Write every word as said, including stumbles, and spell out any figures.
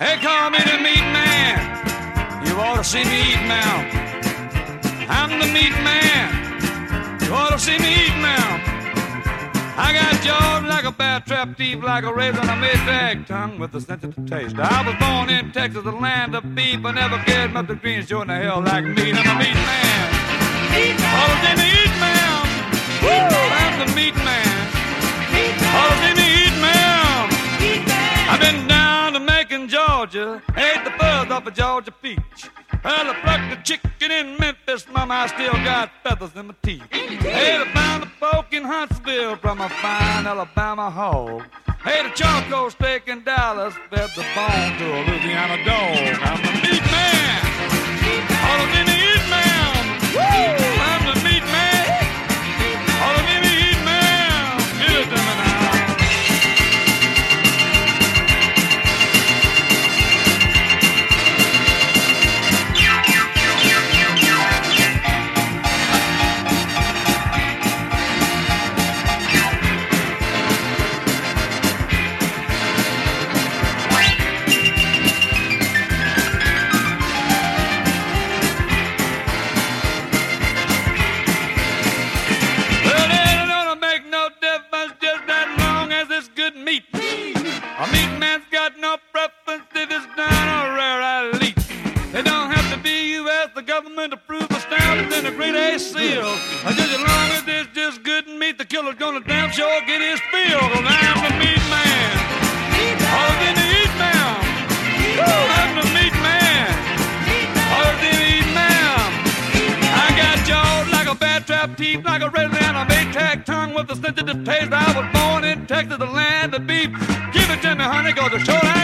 They call me the meat man. You ought to see me eat now. I'm the meat man. You ought to see me eat now. I got jaws like a bear, trap teeth like a razor, and a Maytag tongue with a sensitive taste. I was born in Texas, the land of beef. I never cared about the greens, sure in the hell like me. I'm a meat man. Meat man. Ought to see me eat now. Woo! I'm the meat man. Meat man. Ought to see me eat now. Meat man. I've been down to Macon, Georgia, ate the fuzz off a Georgia peach. Well, I plucked the chicken in Memphis, mama, I still got feathers in my teeth. Hey, I found the pork in Huntsville from a fine Alabama hog. Hey, the charcoal steak in Dallas fed the bone to a Louisiana dog. I'm the meat man. All of me eat man. Woo! I'm the meat man. All of me eat man. Give it to me now. A meat man's got no preference if it's down or rare elite. They don't have to be U S the government approve the stamp and a grade A seal. Just as long as it's just good meat, the killer's gonna damn sure get his fill. Cause I'm the meat man. All in the eat now. I'm the meat man. All in the eat now. I got jaws like a bear, trap teeth like a razor, and a Maytag tongue with a sensitive taste. I was born in Texas, the land of beef. Give it to me, honey, 'cause the show